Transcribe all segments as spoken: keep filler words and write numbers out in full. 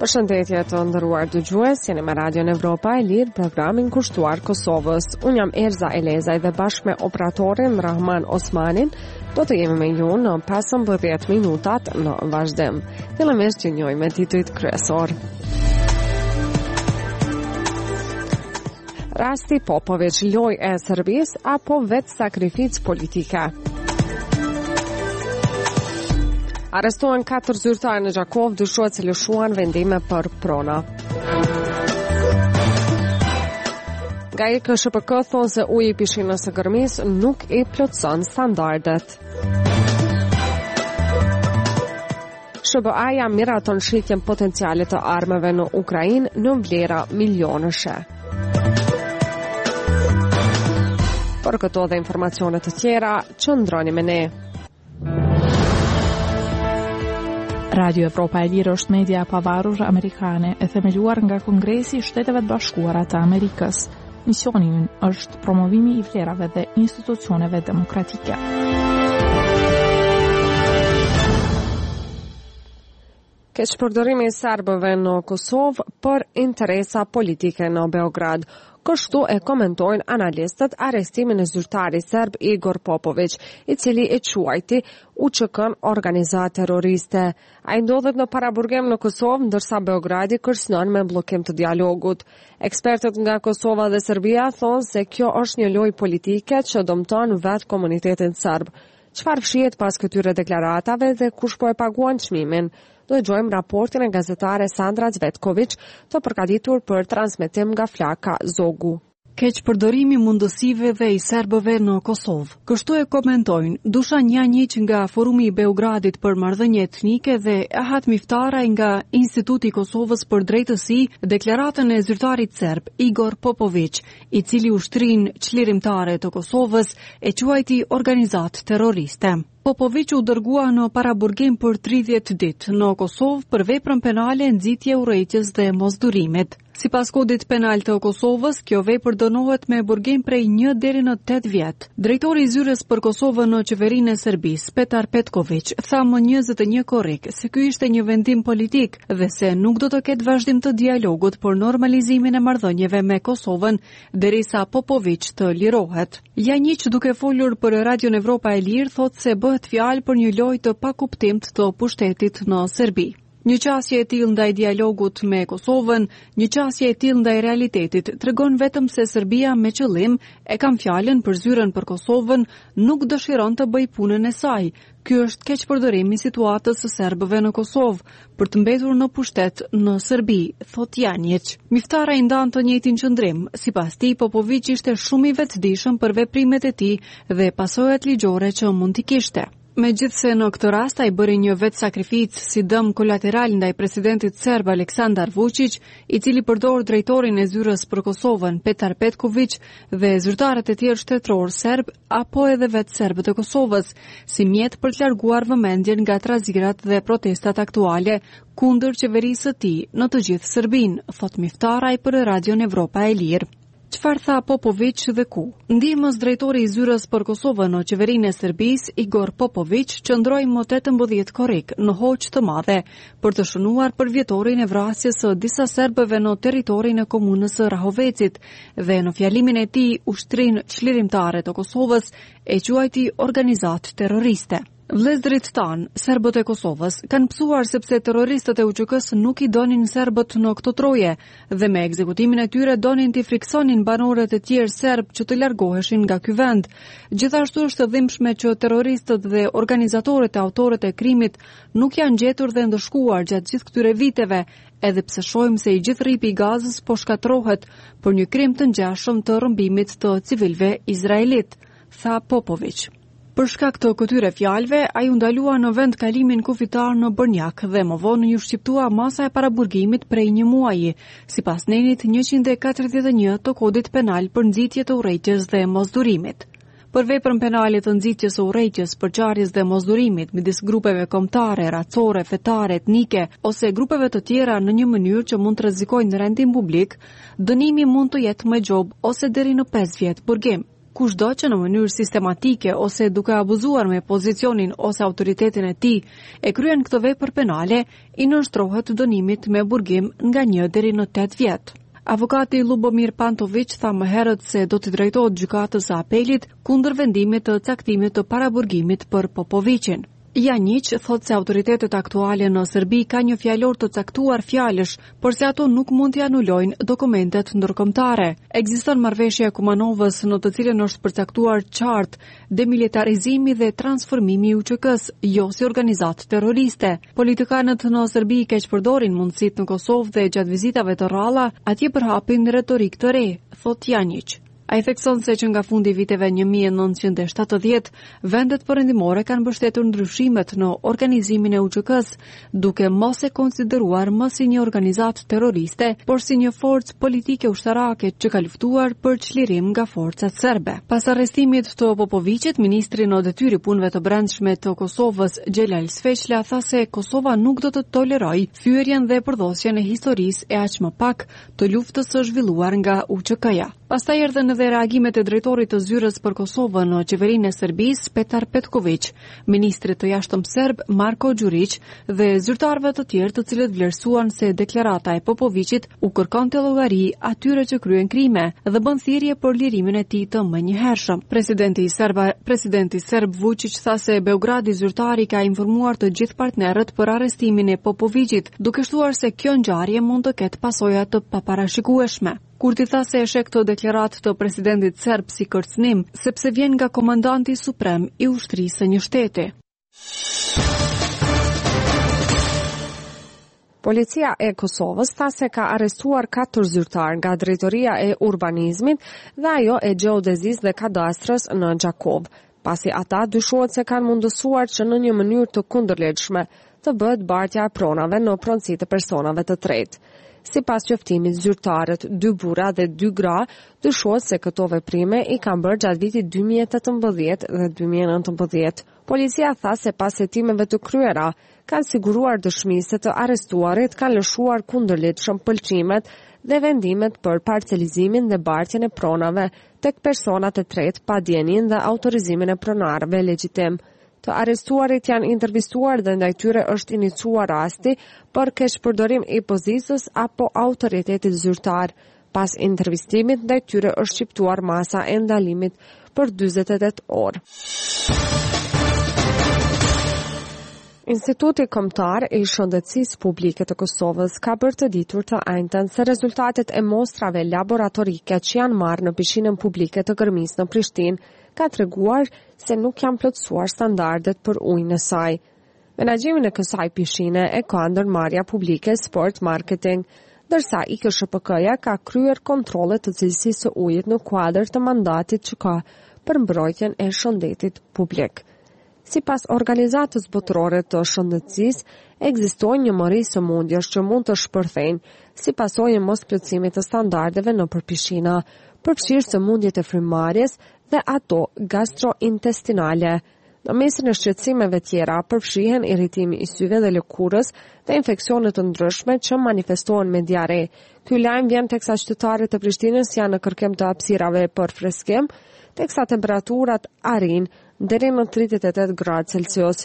Përshëndetje të nderuar dëgjues, jeni me Radio Evropa e Lirë, programin kushtuar Kosovës. Unë jam Erza Elezaj dhe bashkë me operatorin Rahman Osmanin do të jemi me ju në pesëmbëdhjetë minutat në vazhdim. Fillimisht që njojmë titujt kryesor. Rasti Popović, lojë e Serbisë apo vetë sakrificë politike? Arrestuan katër zyrtarë në Gjakov, dyshohet se lëshuan vendime për prona. Nga I K S H P K thonë se uji I pishinës së Gërmisë nuk I plotëson standardet. S B A-ja miraton shitjen potenciale të armëve në Ukrainë në vlera milionëshe. Për këto dhe informacionet të tjera, qëndroni me ne. Radio Evropa e Lirë është media e pavarur amerikane e themeluar nga Kongresi I Shteteve të Bashkuara të Amerikës. Misioni i ynë është promovimi I vlerave dhe institucioneve demokratike. Keqpërdorimi I serbëve në Kosovë për interesa politike në Beograd. Kështu e komentojnë analistët arrestimin e zyrtarit serb Igor Popović, I cili e quajti U Q K-n organizatë terroriste. Ai ndodhet në paraburgim në Kosovë, ndërsa Beogradi kërcënon me bllokim të dialogut. Ekspertët nga Kosova dhe Serbia thonë se kjo është një lojë politike që dëmton vetë komunitetin serb. Çfarë fshihet pas këtyre deklaratave dhe kush po e paguan çmimin? Do dëgjojmë raportin e gazetare Sandra Cvetković të përgatitur për transmetim nga flaka Zogu. Keqpërdorimi mundësive dhe I serbëve në Kosovë. Kështu e komentojnë Dušan Janjić nga Forumi I Beogradit për marrëdhënie etnike dhe Ahat Miftaraj nga Instituti I Kosovës për drejtësi deklaratën e zyrtarit serb Igor Popović, I cili ushtrin çlirimtare të Kosovës e quajti organizatë terroriste. Popović u dërgua në paraburgim për tridhjetë ditë në Kosovë për veprën penale nxitje urrëties dhe mosdurimit. Sipas kodit penal të Kosovës, kjo vepër dënohet me burgim prej një deri në tetë vjet. Drejtori I zyrës për Kosovën në qeverinë e Serbisë, Petar Petković, tha më njëzet e një korrik se ky ishte një vendim politik dhe se nuk do të ketë vazhdim të dialogut për normalizimin e marrëdhënieve me Kosovën derisa Popović të lirohet. Janjić, duke folur për Radion Evropa e Lirë, thotë se bëhet fjalë për një lojë të pakuptimt të pushtetit në Serbi. Një qasje e tillë ndaj dialogut me Kosovën, një qasje e tillë ndaj realitetit, tregon vetëm se Serbia me qëllim e kam fjalën për zyrën për Kosovën nuk dëshiron të bëj punën e saj. Ky është keqpërdorim I situatës së serbëve në Kosovë për të mbetur në pushtet në Serbi, thot Janjić. Miftaraj ndan të njëjtin qëndrim. Sipas tij, Popović ishte shumë I vetëdijshëm për veprimet e tij dhe pasojat ligjore që mund t'i kishte. Megjithse në këtë rast ai bëri një vetë sakrificë si dëm kolateral ndaj presidentit serb Aleksandar Vučić, I cili përdor drejtorin e zyrës për Kosovën Petar Petković dhe zyrtarët e tjerë shtetëror serb apo edhe vetë serbët e Kosovës, si mjet për të larguar vëmendjen nga trazirat dhe protestat aktuale kundër qeverisë së tij në të gjithë Serbinë, thot Miftaraj për Radion Evropa e Lirë. Çfarë tha Popović dhe ku? Ndihmës drejtori I zyrës për Kosovën në qeverinë e Serbisë, Igor Popović, qëndroi më tetëmbëdhjetë korrik në hoq të madhe për të shënuar për vjetorin e vrasjes së disa serbëve në territorin e komunës së Rahovecit dhe në fjalimin e tij ushtrin çlirimtare të Kosovës e quajti organizatë terroriste. Vëllezërit tan, serbët e Kosovës, kanë psuar sepse terroristët e U Q K-s nuk I donin serbët në këtë troje dhe me ekzekutimin e tyre donin t'i friksonin banorët e tjerë serb që të largoheshin nga ky vend. Gjithashtu është e dhimbshme që terroristët dhe organizatorët e autorët e krimit nuk janë gjetur dhe ndëshkuar gjatë gjithë këtyre viteve, edhe pse shohim se I gjithë rripi I Gazës po shkatrohet për një krim të ngjashëm të rrëmbimit të civilëve izraelit, tha Popović. Për shkak të këtyre fjalëve, ai u ndalua në vend kalimin kufitar në Brnjak dhe më vonë ju shqiptua masa e paraburgimit prej një muaji, sipas nenit njëqind e katërdhjetë e një të kodit penal për nxitje të urrëties dhe mosdurimit. Për veprën penale të nxitjes së urrëties, përçarjes dhe mosdurimit midis grupeve kombëtare, racore, fetare, etnike ose grupeve të tjera në një mënyrë që mund të rrezikojnë rendin publik, dënimi mund të jetë më gjob ose deri në pesë vjet burgim. kushdo që në mënyrë sistematike ose duke abuzuar me pozicionin ose autoritetin e tij e kryen këtë vepër penale, i nënshtrohet dënimit me burgim nga një deri në tetë vjet. Avokati Lubomir Pantović tha më herët se do të drejtohet gjykatës së apelit kundër vendimit të caktimit të paraburgimit për Popovićin. Janjić thot se autoritetet aktuale në Serbi ka një fjalor të caktuar fjalësh, por se ato nuk mund t'i anulojnë dokumentet ndërkombëtare. Ekziston marrëveshje e Kumanovës në të cilën është përcaktuar qartë demilitarizimi dhe transformimi i U Q K-s, jo si organizatë terroriste. Politikanët në Serbi keq përdorin mundësitë në Kosovë dhe gjatë vizitave të rralla atje përhapin retorikë të re, thot Janjić. A i thekson se që nga fundi viteve një mijë e nëntëqind e shtatëdhjetë, vendet perëndimore kanë mbështetur ndryshimet në organizimin e U Q K-s, duke mos e konsideruar më si një organizatë terroriste, por si një forcë politike ushtarake që ka luftuar për çlirim nga forcat serbe. Pas arrestimit të Popovićit, ministri në detyrë punëve të brendshme të Kosovës, Xhelal Sveçla, tha se Kosova nuk do të tolerojë thyerjen dhe përdosjen e historisë e aq më pak të luftës së zhvilluar nga U Q K-ja. Pastaj erdhën edhe reagimet e drejtorit të zyrës për Kosovën në qeverinë e Serbisë, Petar Petković, ministrit të jashtëm serb Marko Đurić dhe zyrtarëve të tjerë të cilët vlerësuan se deklarata e Popovićit u kërkonte llogari atyre që kryen krime dhe bën thirrje për lirimin e tij të menjëhershëm. Presidenti i Serba, presidenti serb Vučić tha se Beogradi zyrtari ka informuar të gjithë partnerët për arrestimin e Popovićit, duke shtuar se kjo ngjarje mund të ketë pasoja të paparashikueshme. Kurti tha se e sheh këtë deklaratë të presidentit serb si kërcënim, sepse vjen nga komandanti suprem i ushtrisë së një shteti. Policia e Kosovës tha se ka arrestuar katër zyrtar nga drejtoria e urbanizmit dhe ajo e gjeodezisë dhe kadastrës në Gjakov, pasi ata dyshohet se kanë mundësuar që në një mënyrë të kundërligjshme të bëhet bartja e pronave në pronësi të personave të tretë. Si pas qoftimit, zyrtarët, dy burra dhe dy gra, dyshohet se këto veprime i kanë bërë gjatë vitit dy mijë e tetëmbëdhjetë dhe dy mijë e nëntëmbëdhjetë. Policia tha se pas hetimeve të kryera, kanë siguruar dëshmi se të arrestuarit kanë lëshuar kundërligjshëm pëlqimet dhe vendimet për parcelizimin dhe bartjen e pronave tek personat e tretë pa dijenin dhe autorizimin e pronarëve legjitim. Të arrestuarit janë intervistuar dhe ndaj tyre është iniciuar rasti për keqpërdorim i pozicës apo autoritetit zyrtar. Pas intervistimit ndaj tyre është shqiptuar masa e ndalimit për dyzet e tetë orë. Instituti Kombëtar i Shëndetësisë Publike të Kosovës ka bërë të ditur të ajnëtën se rezultatet e mostrave laboratorike që janë marrë në pishinën publike të Gërmisë në Prishtinë ka treguar se nuk janë plotësuar standardet për ujin e saj. Menaxhimin e kësaj pishine e ka ndërmarrja publike Sport Marketing, ndërsa I K S H P K-ja ka kryer kontrolle të cilësisë së ujit në kuadër të mandatit që ka për mbrojtjen e shëndetit publik. Si pas organizatës botërore të shëndetësisë, ekzistojnë njëmëri sëmundjesh që mund të shpërthejnë si pasojë mos plotësimit të standardeve në përpishina, përfshirë sëmundjet e frymarrjes dhe ato gastrointestinale. Në mesin e shqetësimeve tjera përfshihen irritimi I syve dhe lëkurës dhe infeksionet të ndryshme që manifestohen me diare. Ky lajm vjen teksa qytetarët e Prishtinës janë në kërkim të hapësirave për freskim, teksa temperaturat arrin deri në tridhjetë e tetë gradë Celsius.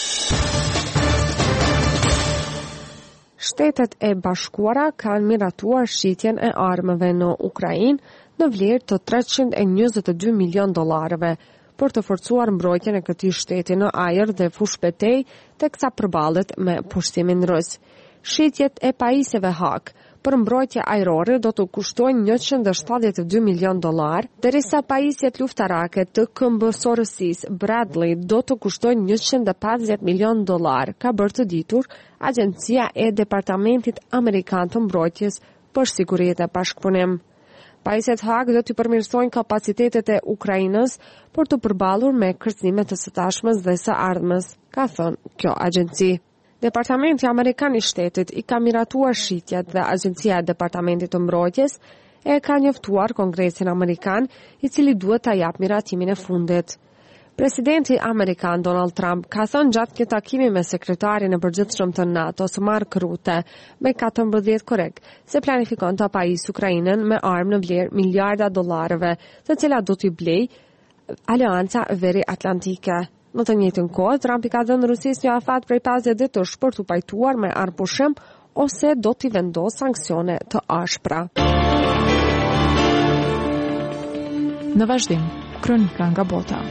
Shtetet e Bashkuara kanë miratuar shitjen e armëve në Ukrainë në vlerë të treqind e njëzet e dy milion dollarëve për të forcuar mbrojtjen e këtij shteti në ajër dhe fushë betejë teksa përballet me pushtimin rus. Shitjet e pajisjeve hak për mbrojtje ajrore do të kushtojnë njëqind e shtatëdhjetë e dy milion dollar, derisa pajisjet luftarake të këmbësorësisë Bradley do të kushtojnë njëqind e pesëdhjetë milion dollar, ka bërë të ditur Agjencia e Departamentit Amerikan të Mbrojtjes për Sigurinë e Bashkëpunim. Pajisjet hak do të përmirësojnë kapacitetet e Ukrainës për të përballur me kërcënimet të së tashmes dhe së ardhmes, ka thënë kjo agjenci. Departamenti Amerikan I Shtetit I ka miratuar shitjet dhe Agjencia e Departamentit të Mbrojtjes e ka njoftuar Kongresin Amerikan, I cili duhet ta jap miratimin e fundit. Presidenti Amerikan Donald Trump ka thënë gjatë një takimi me sekretarin e përgjithshëm të NATO-s Mark Rutte me katërmbëdhjetë korrik se planifikon të apajisë Ukrainën me armë në vlerë miliarda dollarëve, të cilat do t'i blejë Aleanca Veri Atlantike. Në të njëjtën kohë, Trump i ka dhënë Rusisë një afat prej pesëdhjetë ditësh për t'u pajtuar me armë pushim ose do t'i vendosë sanksione të ashpra. Në vazhdim, kronika nga bota.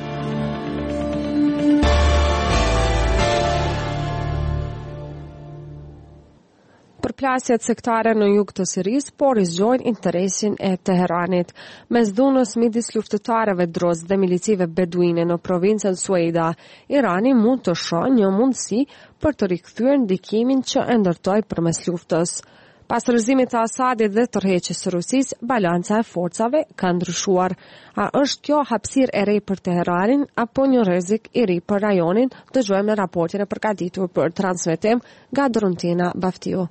Përplasjet sektare në jug të Sirisë po rizgjojnë interesin e Teheranit. Mes dhunës midis luftëtarëve Druz dhe milicive beduine në provincën Sueida, Irani mund të shohë një mundësi për të rikthyer ndikimin që e ndërtoi përmes luftës. Pas rrëzimit të Asadit dhe tërheqjes së Rusisë, balanca e forcave ka ndryshuar. A është kjo hapësirë e re për Teheranin apo një rrezik i ri për rajonin? Dëgjojmë në raportin e përgatitur për transmetim nga Drontina Baftiu.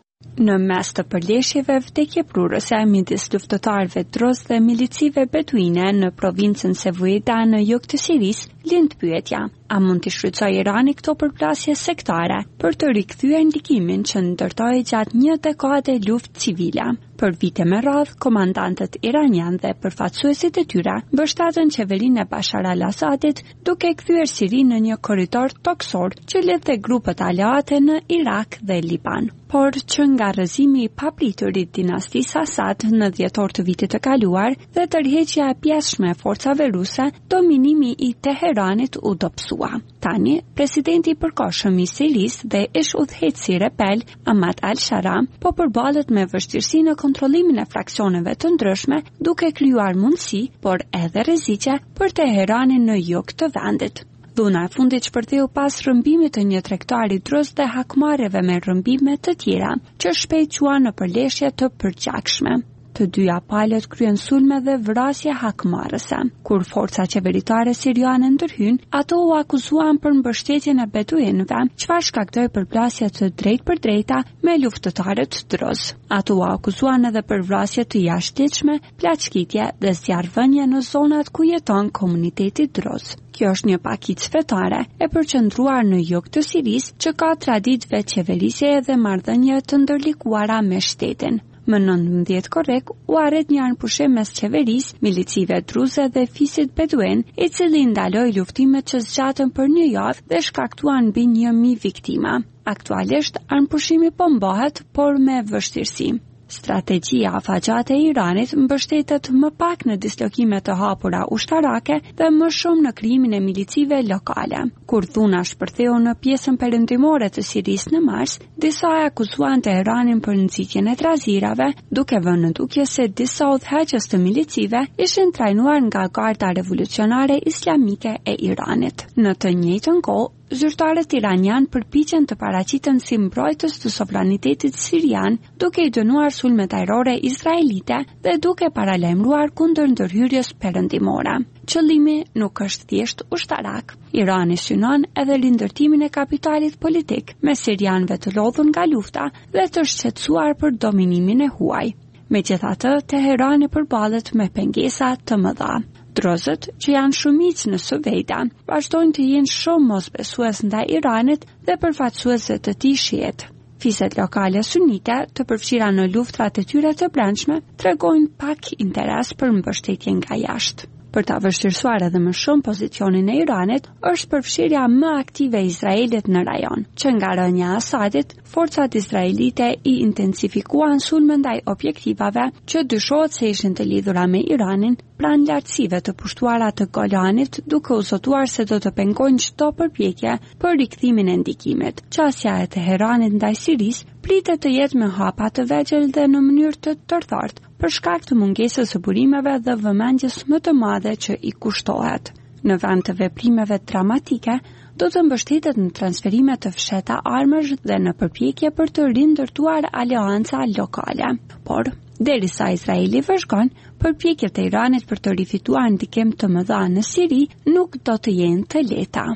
Në mes të përleshjeve vdekje prurëse midis luftëtarëve Druz dhe milicive beduine në provincën Sueida në jug të Sirisë, lind pyetja: a mund të shfrytëzojë Irani këto përplasje sektare për të rikthyer ndikimin që ndërtoi gjatë një dekade luftë civile? Për vite me radhë, komandantët iranian dhe përfaqësuesit e tyre mbështatën qeverinë e Bashar al-Assadit duke kthyer Sirinë në një korridor toksor që lidhte grupet aleate në Irak dhe Liban. Por që nga rrëzimi i papritur i dinastisë Assad në dhjetor të vitit të kaluar dhe tërheqja e pjesshme e forcave ruse, dominimi i Teheranit u dobësua. Tani, presidenti i përkohshëm i Sirisë dhe ish udhëheqësi rebel Ahmad al-Shara po përballet me vështirësi në kontrollimin e fraksioneve të ndryshme, duke krijuar mundësi, por edhe rreziqe për Teheranin në jug të vendit. Dhuna e fundit shpërtheu pas rrëmbimit të një tregtari Druz dhe hakmarrjeve me rrëmbime të tjera, që shpejt quan në përleshje të përgjakshme. Të dyja palët kryen sulme dhe vrasje hakmarrëse. Kur forca qeveritare siriane ndërhyn, ato u akuzuan për mbështetjen e beduinëve, çfarë shkaktoi përplasje të drejtë për drejta me luftëtarët Druz. Ato u akuzuan edhe për vrasje të jashtëligjshme, plaçkitje dhe zjarrvënie në zonat ku jeton komuniteti Druz. Kjo është një pakicë fetare e përqendruar në jug të Sirisë që ka traditë qeverisje dhe marrëdhënie të ndërlikuara me shtetin. Më nëntëmbëdhjetë korrik u arret një armpushim mes qeverisë, milicive druze dhe fisit beduin, i cili ndaloi luftimet që zgjatën për një javë dhe shkaktuan mbi një mijë viktima. Aktualisht armpushimi po mbahet, por me vështirësi. Strategjia afatgjate e Iranit mbështetet më pak në dislokime të hapura ushtarake dhe më shumë në krijimin e milicive lokale. Kur dhuna shpërtheu në pjesën perëndimore të Sirisë në mars, disa e akuzuan Teheranin për nxitjen e trazirave, duke vënë në dukje se disa udhëheqës të milicive ishin trajnuar nga Garda Revolucionare Islamike e Iranit. Në të njëjtën kohë, zyrtarët iranian përpiqen të paraqiten si mbrojtës të sovranitetit sirian, duke i dënuar sulmet ajrore izraelite dhe duke paralajmëruar kundër ndërhyrjes perëndimore. Qëllimi nuk është thjesht ushtarak. Irani synon edhe rindërtimin e kapitalit politik me sirianëve të lodhur nga lufta dhe të shqetësuar për dominimin e huaj. Megjithatë, Teherani përballet me pengesa të mëdha. Druzët, që janë shumicë në Sueida, vazhdojnë të jenë shumë mosbesues ndaj Iranit dhe përfaqësuese të tij shiit. Fiset lokale sunite, të përfshira në luftrat e tyre të brendshme, tregojnë pak interes për mbështetje nga jashtë. Për ta vështirësuar edhe më shumë pozicionin e Iranit, është përfshirja më aktive e Izraelit në rajon, që nga rënja e Asadit, forcat izraelite i intensifikuan sulme ndaj objektivave që dyshohet se ishin të lidhura me Iranin pranë lartësive të pushtuara të Golanit, duke u zotuar se do të pengojnë çdo përpjekje për rikthimin e ndikimit. Qasja e Teheranit ndaj Sirisë pritet të jetë me hapa të vegjël dhe në mënyrë të tërthartë, për shkak të mungesës së burimeve dhe vëmendjes më të madhe që i kushtohet. Në vend të veprimeve dramatike, do të mbështetet në transferime të fshehta armësh dhe në përpjekje për të rindërtuar aleanca lokale. Por, derisa Izraeli vëzhgon, përpjekjet e Iranit për të rifituar ndikim të mëdha në Siri nuk do të jenë të lehta.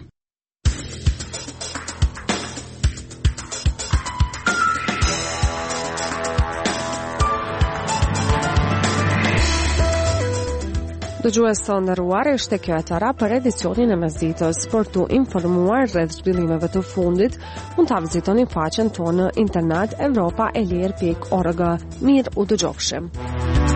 Dëgjues të nderuar, ishte kjo e tëra për edicionin e mesditës. Për tu informuar rreth zhvillimeve të fundit, mund ta vizitoni faqen tonë në internet europa e lir pikë org. Mirë u dëgjofshim.